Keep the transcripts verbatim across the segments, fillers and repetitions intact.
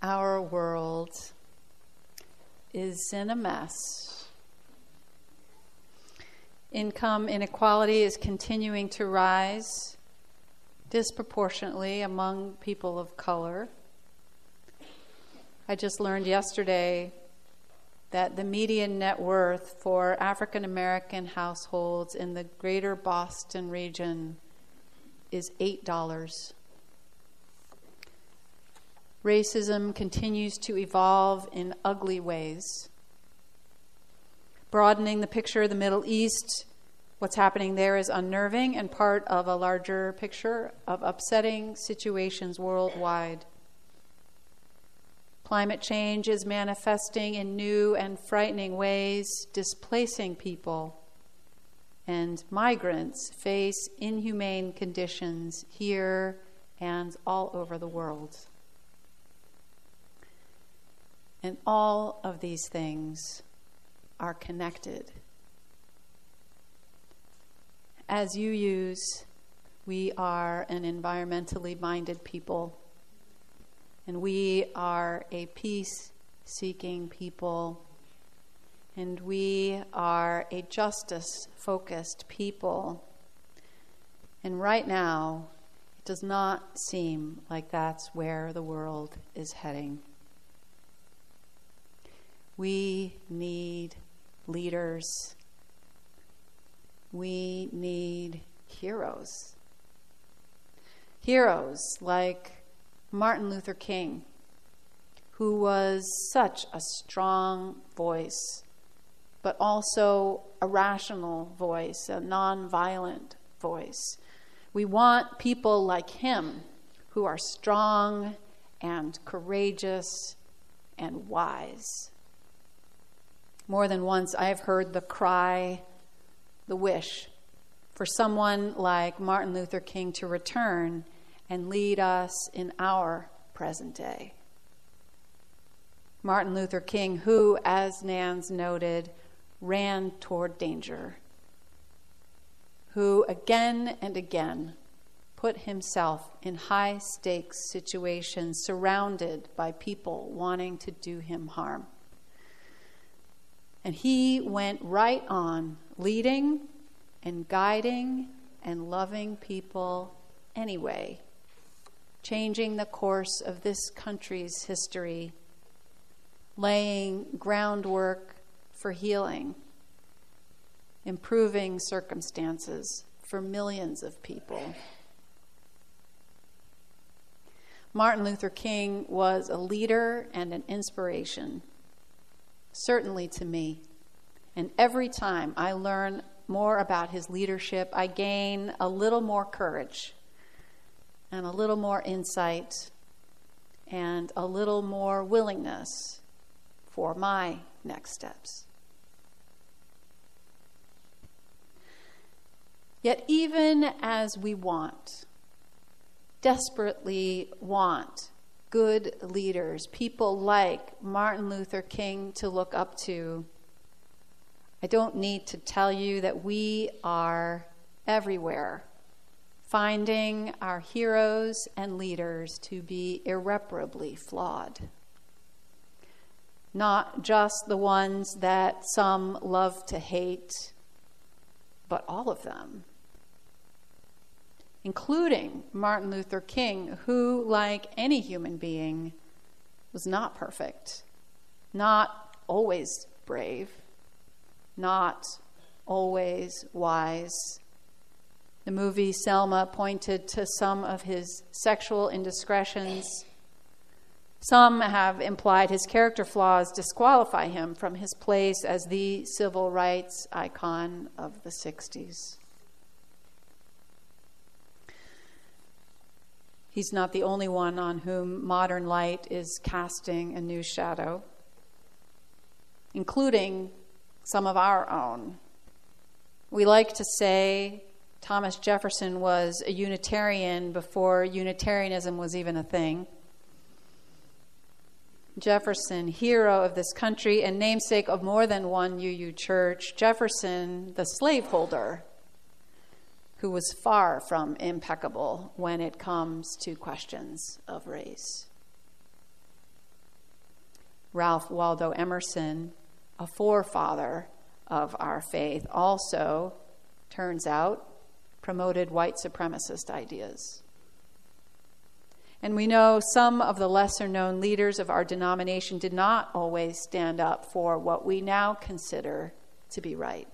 Our world is in a mess. Income inequality is continuing to rise disproportionately among people of color. I just learned yesterday that the median net worth for African American households in the greater Boston region is eight dollars. Racism continues to evolve in ugly ways. Broadening the picture of the Middle East, what's happening there is unnerving and part of a larger picture of upsetting situations worldwide. Climate change is manifesting in new and frightening ways, displacing people, and migrants face inhumane conditions here and all over the world. And all of these things are connected. As you use, we are an environmentally minded people, and we are a peace-seeking people, and we are a justice-focused people. And right now, it does not seem like that's where the world is heading. We need leaders. We need heroes. Heroes like Martin Luther King, who was such a strong voice, but also a rational voice, a nonviolent voice. We want people like him who are strong and courageous and wise. More than once, I've heard the cry, the wish, for someone like Martin Luther King to return and lead us in our present day. Martin Luther King, who, as Nans noted, ran toward danger, who again and again put himself in high-stakes situations surrounded by people wanting to do him harm. And he went right on leading and guiding and loving people anyway, changing the course of this country's history, laying groundwork for healing, improving circumstances for millions of people. Martin Luther King was a leader and an inspiration, certainly to me. And every time I learn more about his leadership, I gain a little more courage and a little more insight and a little more willingness for my next steps. Yet even as we want, desperately want, good leaders, people like Martin Luther King to look up to, I don't need to tell you that we are everywhere finding our heroes and leaders to be irreparably flawed. Not just the ones that some love to hate, but all of them, including Martin Luther King, who, like any human being, was not perfect, not always brave, not always wise. The movie Selma pointed to some of his sexual indiscretions. Some have implied his character flaws disqualify him from his place as the civil rights icon of the sixties. He's not the only one on whom modern light is casting a new shadow, including some of our own. We like to say Thomas Jefferson was a Unitarian before Unitarianism was even a thing. Jefferson, hero of this country and namesake of more than one U U church. Jefferson, the slaveholder, who was far from impeccable when it comes to questions of race. Ralph Waldo Emerson, a forefather of our faith, also, turns out, promoted white supremacist ideas. And we know some of the lesser-known leaders of our denomination did not always stand up for what we now consider to be right.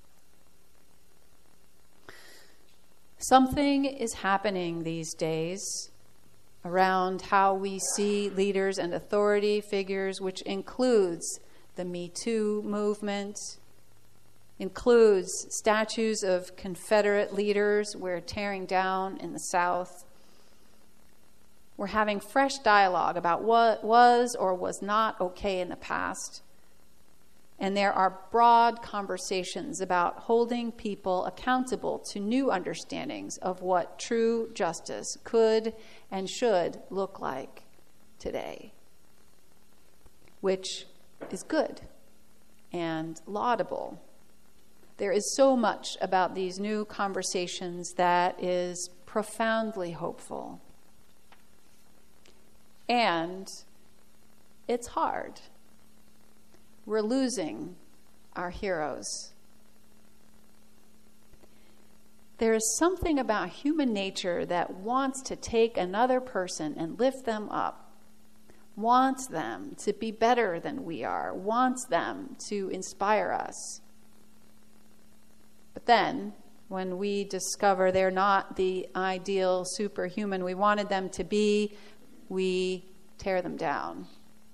Something is happening these days around how we see leaders and authority figures, which includes the Me Too movement, includes statues of Confederate leaders we're tearing down in the South. We're having fresh dialogue about what was or was not okay in the past. And there are broad conversations about holding people accountable to new understandings of what true justice could and should look like today, which is good and laudable. There is so much about these new conversations that is profoundly hopeful. And it's hard. We're losing our heroes. There is something about human nature that wants to take another person and lift them up, wants them to be better than we are, wants them to inspire us. But then, when we discover they're not the ideal superhuman we wanted them to be, we tear them down.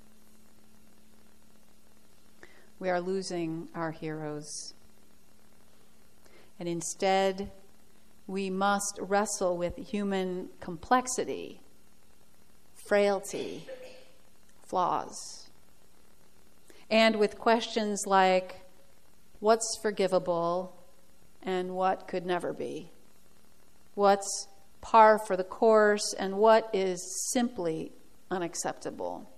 We are losing our heroes. And instead, we must wrestle with human complexity, frailty, flaws, and with questions like, what's forgivable and what could never be? What's par for the course and what is simply unacceptable?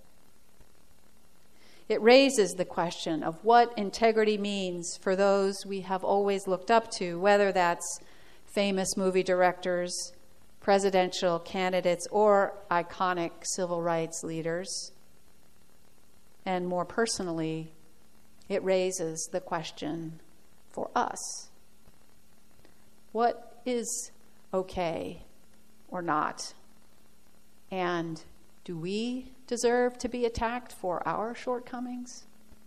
It raises the question of what integrity means for those we have always looked up to, whether that's famous movie directors, presidential candidates, or iconic civil rights leaders. And more personally, it raises the question for us. What is okay or not? And do we deserve to be attacked for our shortcomings?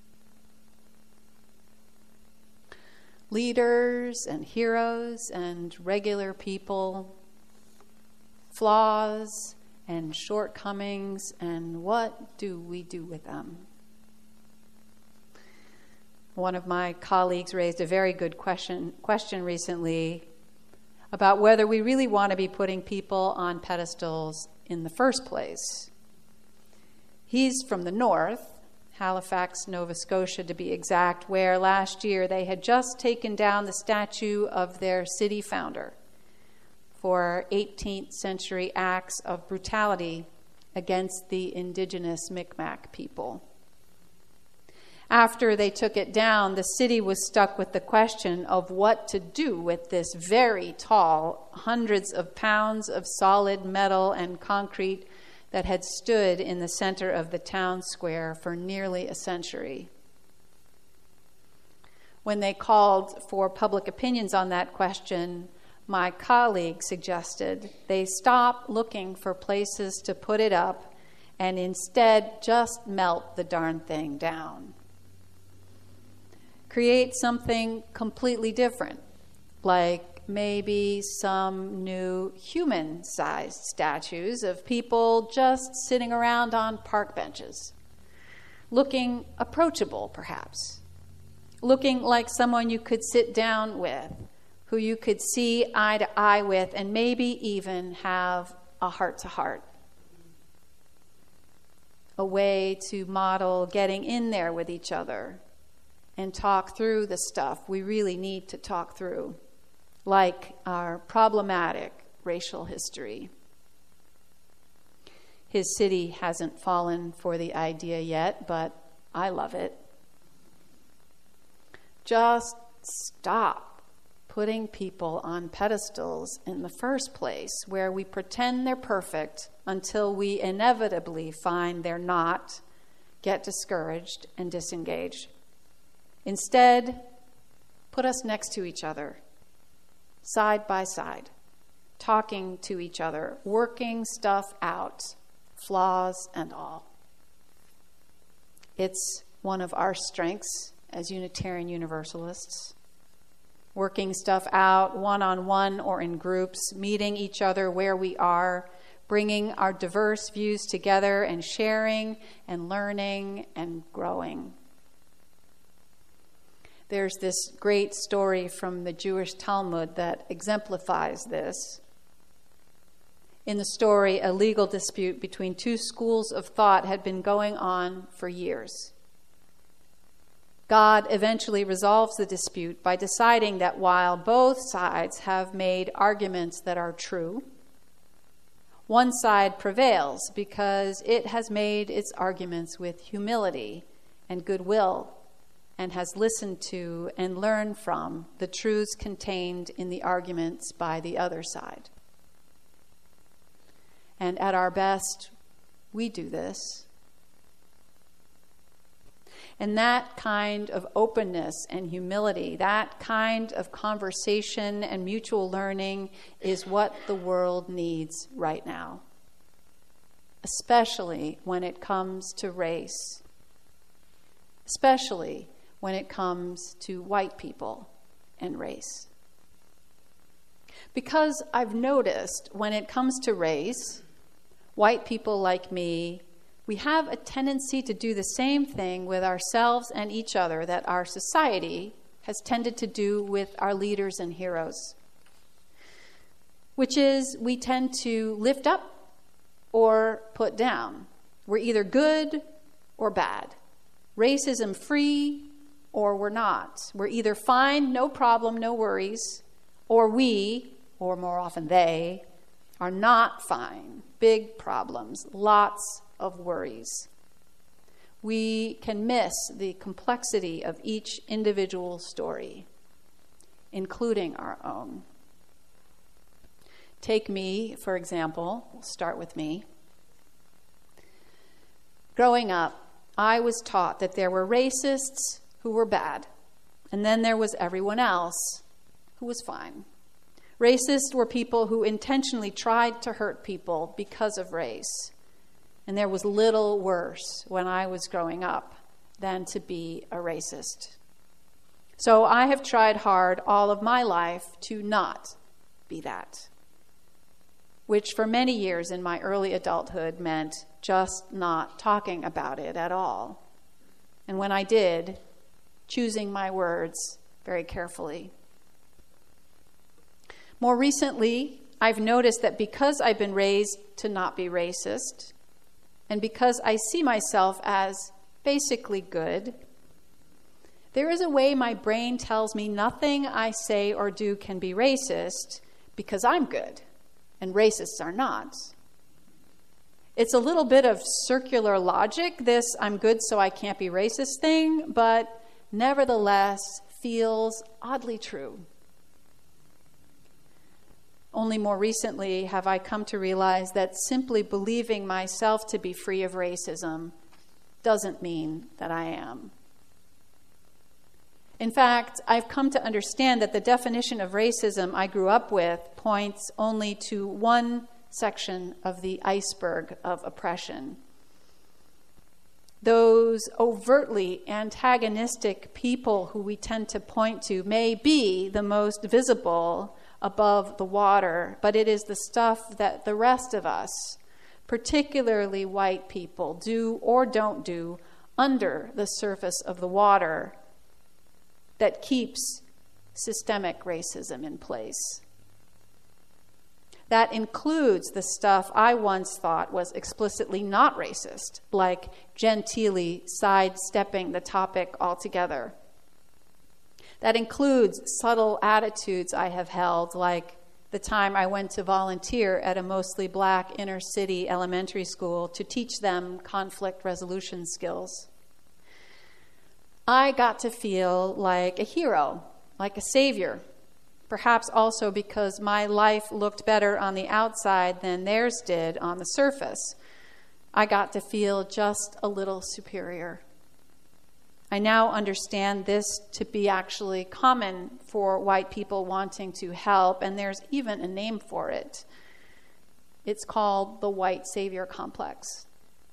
Leaders and heroes and regular people, flaws and shortcomings, and what do we do with them? One of my colleagues raised a very good question, question recently about whether we really want to be putting people on pedestals in the first place. He's from the north, Halifax, Nova Scotia to be exact, where last year they had just taken down the statue of their city founder for eighteenth century acts of brutality against the indigenous Mi'kmaq people. After they took it down, the city was stuck with the question of what to do with this very tall, hundreds of pounds of solid metal and concrete that had stood in the center of the town square for nearly a century. When they called for public opinions on that question, my colleague suggested they stop looking for places to put it up and instead just melt the darn thing down. Create something completely different, like maybe some new human-sized statues of people just sitting around on park benches, looking approachable, perhaps, looking like someone you could sit down with, who you could see eye to eye with, and maybe even have a heart-to-heart. A way to model getting in there with each other and talk through the stuff we really need to talk through, like our problematic racial history. His city hasn't fallen for the idea yet, but I love it. Just stop putting people on pedestals in the first place, where we pretend they're perfect until we inevitably find they're not, get discouraged and disengage. Instead, put us next to each other, side by side, talking to each other, working stuff out, flaws and all. It's one of our strengths as Unitarian Universalists. Working stuff out one-on-one or in groups, meeting each other where we are, bringing our diverse views together and sharing and learning and growing. There's this great story from the Jewish Talmud that exemplifies this. In the story, a legal dispute between two schools of thought had been going on for years. God eventually resolves the dispute by deciding that while both sides have made arguments that are true, one side prevails because it has made its arguments with humility and goodwill and has listened to and learned from the truths contained in the arguments by the other side. And at our best, we do this. And that kind of openness and humility, that kind of conversation and mutual learning is what the world needs right now, especially when it comes to race, especially when it comes to white people and race. Because I've noticed when it comes to race, white people like me, we have a tendency to do the same thing with ourselves and each other that our society has tended to do with our leaders and heroes, which is we tend to lift up or put down. We're either good or bad, racism free or we're not. We're either fine, no problem, no worries, or we, or more often they, are not fine, big problems, lots of worries. We can miss the complexity of each individual story, including our own. Take me, for example. We'll start with me. Growing up, I was taught that there were racists who were bad, and then there was everyone else who was fine. Racists were people who intentionally tried to hurt people because of race. And there was little worse when I was growing up than to be a racist. So I have tried hard all of my life to not be that, which for many years in my early adulthood meant just not talking about it at all. And when I did, choosing my words very carefully. More recently, I've noticed that because I've been raised to not be racist, and because I see myself as basically good, there is a way my brain tells me nothing I say or do can be racist because I'm good and racists are not. It's a little bit of circular logic, this I'm good so I can't be racist thing, but nevertheless feels oddly true. Only more recently have I come to realize that simply believing myself to be free of racism doesn't mean that I am. In fact, I've come to understand that the definition of racism I grew up with points only to one section of the iceberg of oppression. Those overtly antagonistic people who we tend to point to may be the most visible above the water, but it is the stuff that the rest of us, particularly white people, do or don't do under the surface of the water that keeps systemic racism in place. That includes the stuff I once thought was explicitly not racist, like genteelly sidestepping the topic altogether. That includes subtle attitudes I have held, like the time I went to volunteer at a mostly black inner city elementary school to teach them conflict resolution skills. I got to feel like a hero, like a savior, perhaps also because my life looked better on the outside than theirs did on the surface. I got to feel just a little superior. I now understand this to be actually common for white people wanting to help, and there's even a name for it. It's called the white savior complex.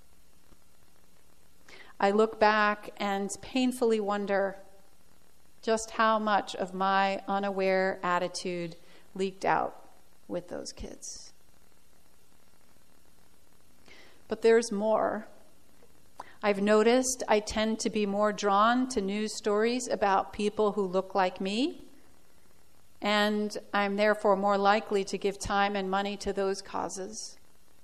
I look back and painfully wonder just how much of my unaware attitude leaked out with those kids. But there's more. I've noticed I tend to be more drawn to news stories about people who look like me, and I'm therefore more likely to give time and money to those causes.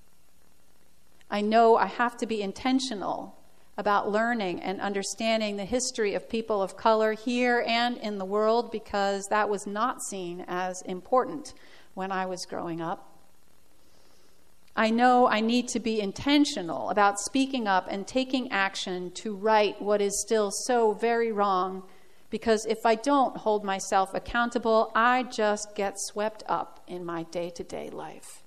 I know I have to be intentional about learning and understanding the history of people of color here and in the world, because that was not seen as important when I was growing up. I know I need to be intentional about speaking up and taking action to right what is still so very wrong, because if I don't hold myself accountable, I just get swept up in my day-to-day life.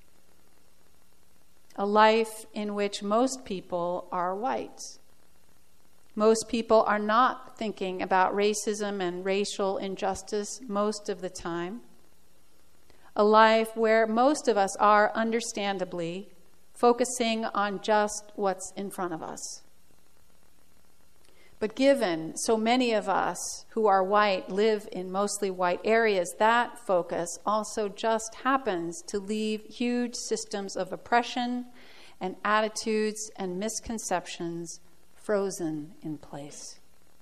A life in which most people are white. Most people are not thinking about racism and racial injustice most of the time. A life where most of us are, understandably, focusing on just what's in front of us. But given so many of us who are white live in mostly white areas, that focus also just happens to leave huge systems of oppression and attitudes and misconceptions frozen in place.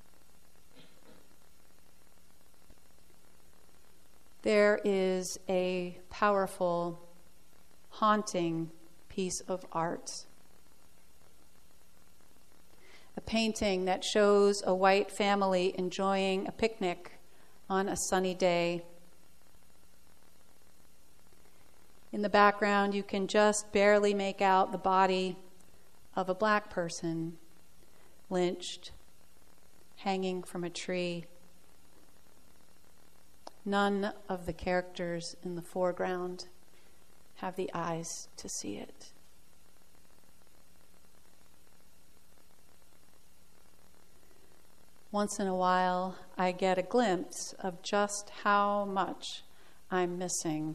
There is a powerful, haunting piece of art. A painting that shows a white family enjoying a picnic on a sunny day. In the background, you can just barely make out the body of a black person, lynched, hanging from a tree. None of the characters in the foreground have the eyes to see it. Once in a while, I get a glimpse of just how much I'm missing.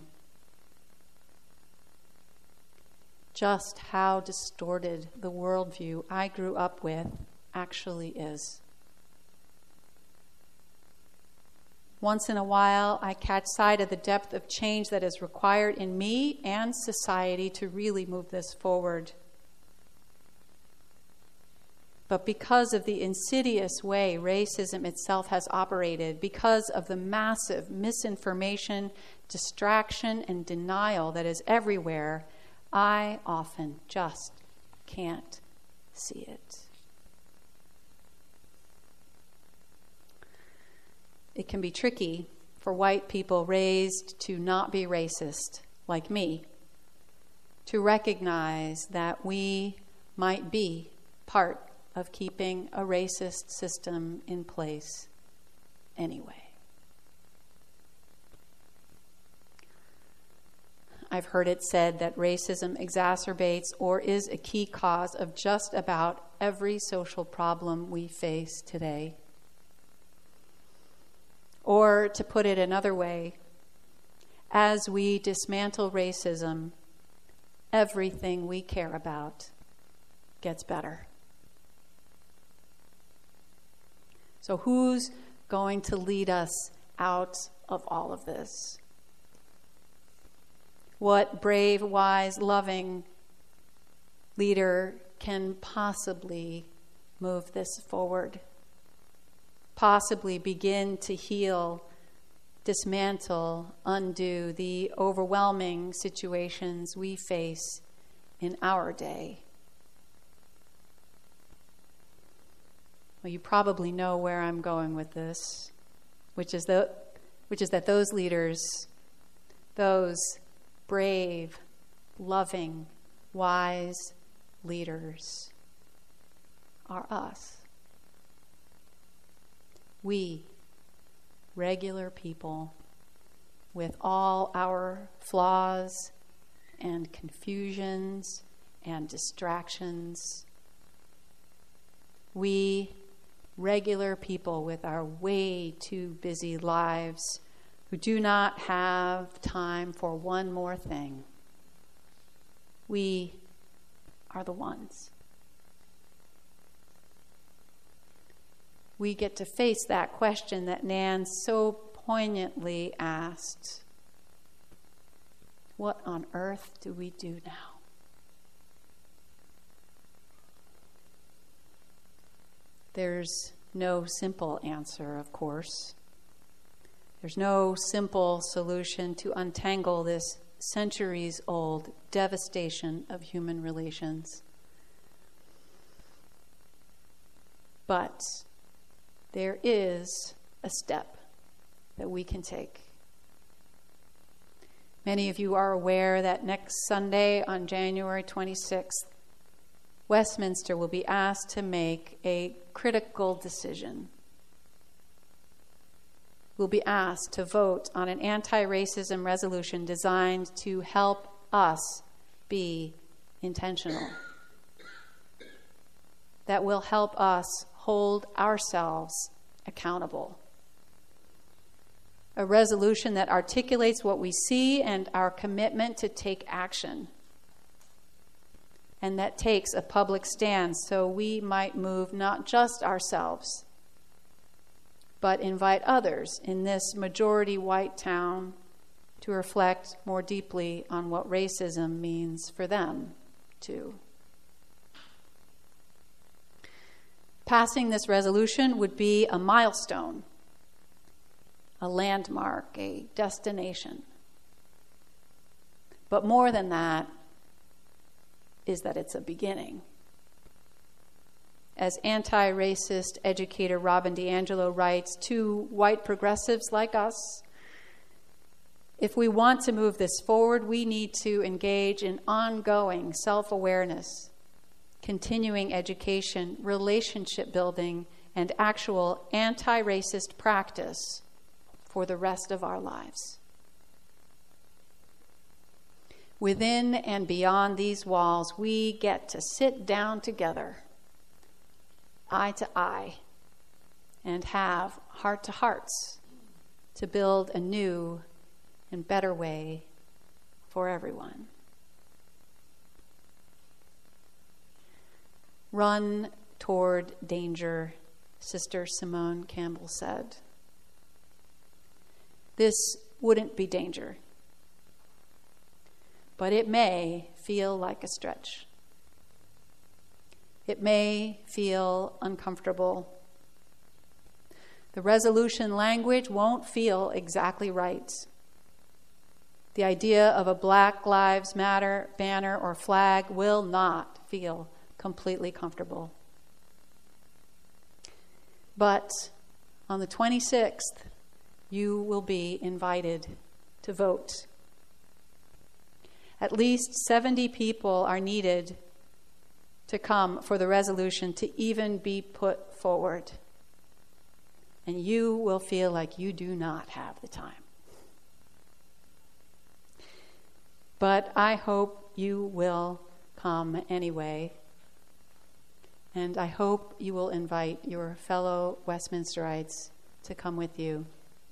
Just how distorted the worldview I grew up with actually is. Once in a while, I catch sight of the depth of change that is required in me and society to really move this forward. But because of the insidious way racism itself has operated, because of the massive misinformation, distraction, and denial that is everywhere, I often just can't see it. It can be tricky for white people raised to not be racist, like me, to recognize that we might be part of keeping a racist system in place anyway. I've heard it said that racism exacerbates or is a key cause of just about every social problem we face today. Or, to put it another way, as we dismantle racism, everything we care about gets better. So who's going to lead us out of all of this? What brave, wise, loving leader can possibly move this forward? Possibly begin to heal, dismantle, undo the overwhelming situations we face in our day. Well, you probably know where I'm going with this, which is the, which is that those leaders, those brave, loving, wise leaders are us. We, regular people, with all our flaws and confusions and distractions. We, regular people with our way too busy lives, who do not have time for one more thing, we are the ones. We get to face that question that Nan so poignantly asked. What on earth do we do now? There's no simple answer, of course. There's no simple solution to untangle this centuries-old devastation of human relations. But there is a step that we can take. Many of you are aware that next Sunday on January twenty-sixth, Westminster will be asked to make a critical decision. We'll be asked to vote on an anti-racism resolution designed to help us be intentional. That will help us hold ourselves accountable. A resolution that articulates what we see and our commitment to take action, and that takes a public stand so we might move not just ourselves, but invite others in this majority white town to reflect more deeply on what racism means for them, too. Passing this resolution would be a milestone, a landmark, a destination. But more than that is that it's a beginning. As anti-racist educator Robin DiAngelo writes, to white progressives like us, if we want to move this forward, we need to engage in ongoing self-awareness, continuing education, relationship building, and actual anti-racist practice for the rest of our lives. Within and beyond these walls, we get to sit down together, eye to eye, and have heart to hearts to build a new and better way for everyone. Run toward danger, Sister Simone Campbell said. This wouldn't be danger, but it may feel like a stretch. It may feel uncomfortable. The resolution language won't feel exactly right. The idea of a Black Lives Matter banner or flag will not feel completely comfortable. But on the twenty-sixth, you will be invited to vote. At least seventy people are needed to come for the resolution to even be put forward. And you will feel like you do not have the time. But I hope you will come anyway. And I hope you will invite your fellow Westminsterites to come with you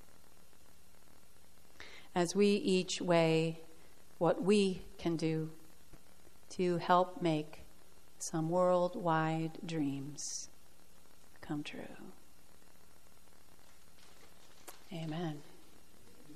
as we each weigh what we can do to help make some worldwide dreams come true. Amen.